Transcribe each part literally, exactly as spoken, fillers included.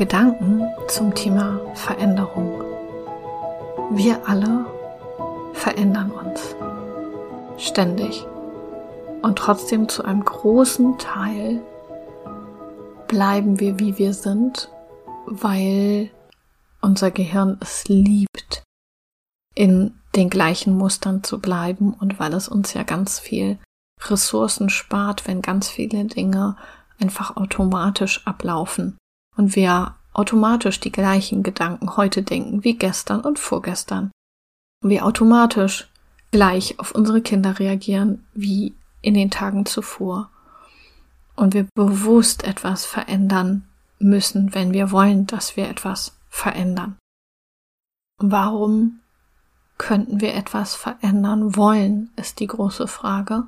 Gedanken zum Thema Veränderung. Wir alle verändern uns ständig und trotzdem zu einem großen Teil bleiben wir, wie wir sind, weil unser Gehirn es liebt, in den gleichen Mustern zu bleiben und weil es uns ja ganz viel Ressourcen spart, wenn ganz viele Dinge einfach automatisch ablaufen und wir automatisch die gleichen Gedanken heute denken wie gestern und vorgestern und wir automatisch gleich auf unsere Kinder reagieren wie in den Tagen zuvor und wir bewusst etwas verändern müssen, wenn wir wollen, dass wir etwas verändern. Warum könnten wir etwas verändern wollen, ist die große Frage.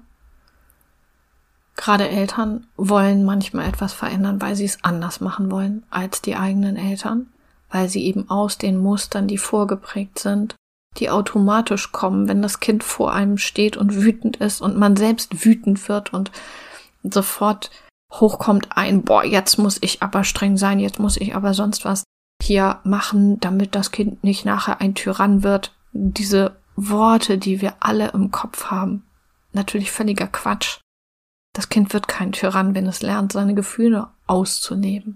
Gerade Eltern wollen manchmal etwas verändern, weil sie es anders machen wollen als die eigenen Eltern, weil sie eben aus den Mustern, die vorgeprägt sind, die automatisch kommen, wenn das Kind vor einem steht und wütend ist und man selbst wütend wird und sofort hochkommt ein, boah, jetzt muss ich aber streng sein, jetzt muss ich aber sonst was hier machen, damit das Kind nicht nachher ein Tyrann wird. Diese Worte, die wir alle im Kopf haben, natürlich völliger Quatsch. Das Kind wird kein Tyrann, wenn es lernt, seine Gefühle auszuleben.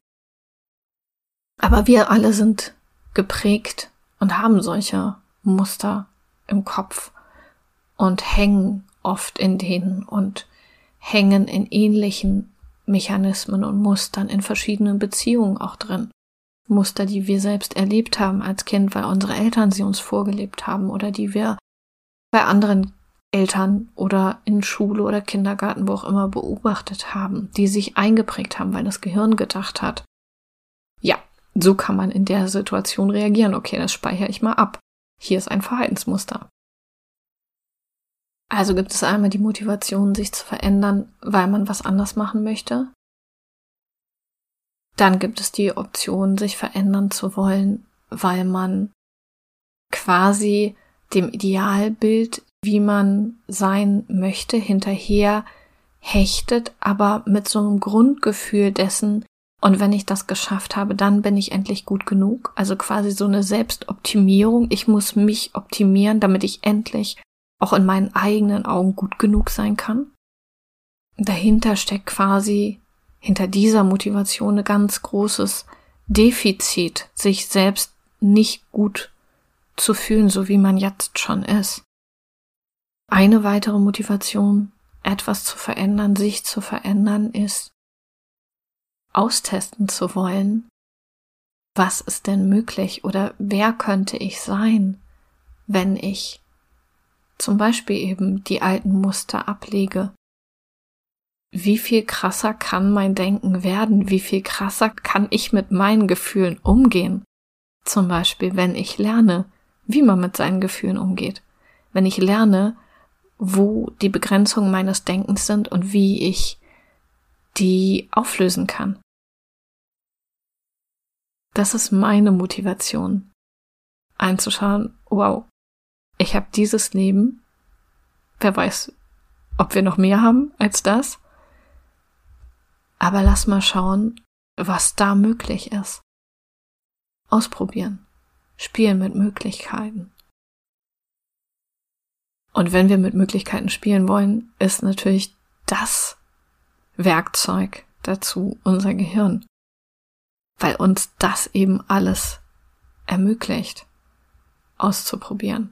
Aber wir alle sind geprägt und haben solche Muster im Kopf und hängen oft in denen und hängen in ähnlichen Mechanismen und Mustern in verschiedenen Beziehungen auch drin. Muster, die wir selbst erlebt haben als Kind, weil unsere Eltern sie uns vorgelebt haben oder die wir bei anderen Eltern oder in Schule oder Kindergarten, wo auch immer, beobachtet haben, die sich eingeprägt haben, weil das Gehirn gedacht hat, ja, so kann man in der Situation reagieren. Okay, das speichere ich mal ab. Hier ist ein Verhaltensmuster. Also gibt es einmal die Motivation, sich zu verändern, weil man was anders machen möchte. Dann gibt es die Option, sich verändern zu wollen, weil man quasi dem Idealbild, wie man sein möchte, hinterher hechtet, aber mit so einem Grundgefühl dessen, und wenn ich das geschafft habe, dann bin ich endlich gut genug. Also quasi so eine Selbstoptimierung. Ich muss mich optimieren, damit ich endlich auch in meinen eigenen Augen gut genug sein kann. Dahinter steckt quasi hinter dieser Motivation ein ganz großes Defizit, sich selbst nicht gut zu fühlen, so wie man jetzt schon ist. Eine weitere Motivation, etwas zu verändern, sich zu verändern, ist, austesten zu wollen, was ist denn möglich oder wer könnte ich sein, wenn ich zum Beispiel eben die alten Muster ablege. Wie viel krasser kann mein Denken werden? Wie viel krasser kann ich mit meinen Gefühlen umgehen? Zum Beispiel, wenn ich lerne, wie man mit seinen Gefühlen umgeht. Wenn ich lerne, wo die Begrenzungen meines Denkens sind und wie ich die auflösen kann. Das ist meine Motivation, einzuschauen, wow, ich habe dieses Leben, wer weiß, ob wir noch mehr haben als das, aber lass mal schauen, was da möglich ist. Ausprobieren, spielen mit Möglichkeiten. Und wenn wir mit Möglichkeiten spielen wollen, ist natürlich das Werkzeug dazu unser Gehirn, weil uns das eben alles ermöglicht, auszuprobieren.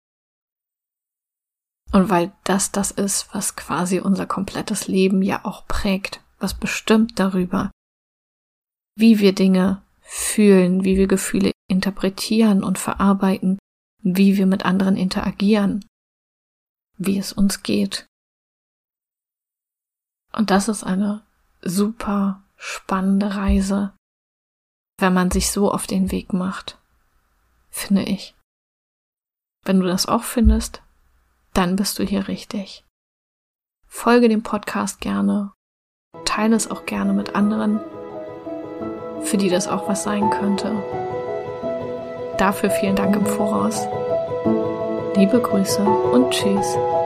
Und weil das das ist, was quasi unser komplettes Leben ja auch prägt, was bestimmt darüber, wie wir Dinge fühlen, wie wir Gefühle interpretieren und verarbeiten, wie wir mit anderen interagieren, wie es uns geht. Und das ist eine super spannende Reise, wenn man sich so auf den Weg macht, finde ich. Wenn du das auch findest, dann bist du hier richtig. Folge dem Podcast gerne, teile es auch gerne mit anderen, für die das auch was sein könnte. Dafür vielen Dank im Voraus. Liebe Grüße und tschüss.